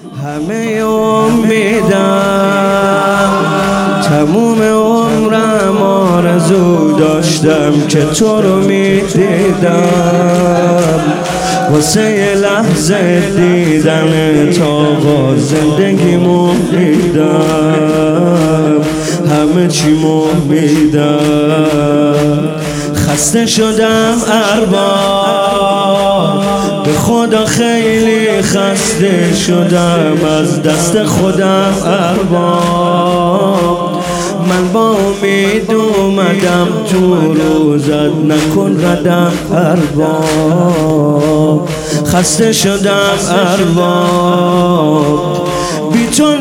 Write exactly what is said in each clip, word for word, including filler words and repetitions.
همه امیدم تموم عمرم آرزو داشتم که تو رو میدیدم، واسه یه لحظه دیدن تا با زندگیمو میدم، همه چیمو میدم. خسته شدم ارباب، به خدا خیلی خسته شدم از دست خودم ارباب. من با امید اومدم تو روزت، نکن ردم ارباب. خسته شدم ارباب، بی تو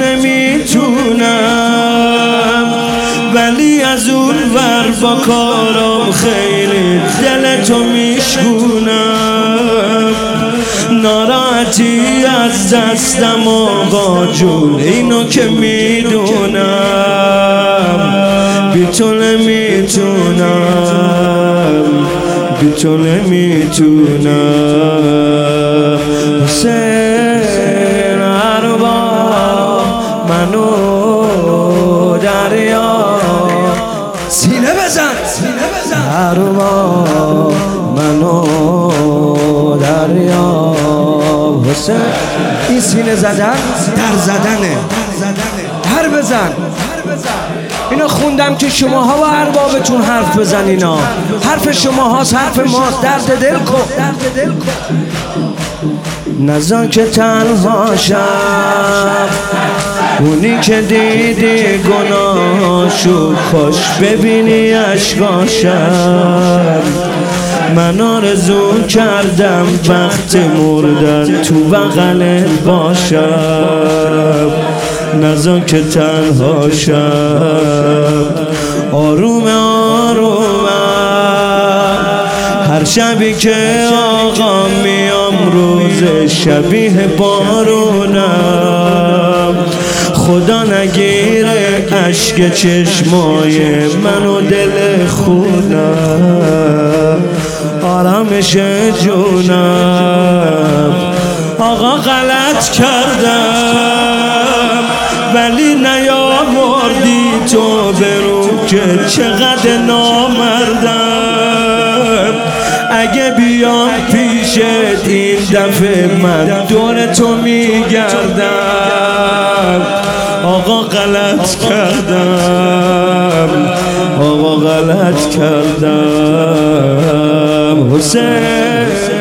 نمیتونم، ولی از اون ور با کارم خیلی دل تو میشکونم. ناراحتی از دستم آقا جون اینو که میدونم، بی تو نمیتونم، بی تو نمیتونم. حسین ارباب منو دریا، سینه بزن سینه بزن ارباب منو دریا. حسین این سینه زدن در زدنه، در بزن. اینو خوندم که شماها و اربابتون حرف بزنینا، حرف شماهاست حرف ماست. درد دل کن، درد دل کن. نزان که تنها شب، اونی که دیدی گناهاشو کاش ببینی اشکاشم. من آرزو کردم وقت مردن تو بغلت باشم، نزان که تنها شم. آروم آرومم هر شبی که آقا میام، روز شبیه بارونم. خدا نگیره اشک چشمای منو دل خونم، آرامش جونم. آقا غلط کردم ولی نیاوردی تو برو که چقدر نامردم. اگه بیام پیشت این دفعه من دور تو میگردم. آقا غلط کردم، آقا غلط کردم. حسین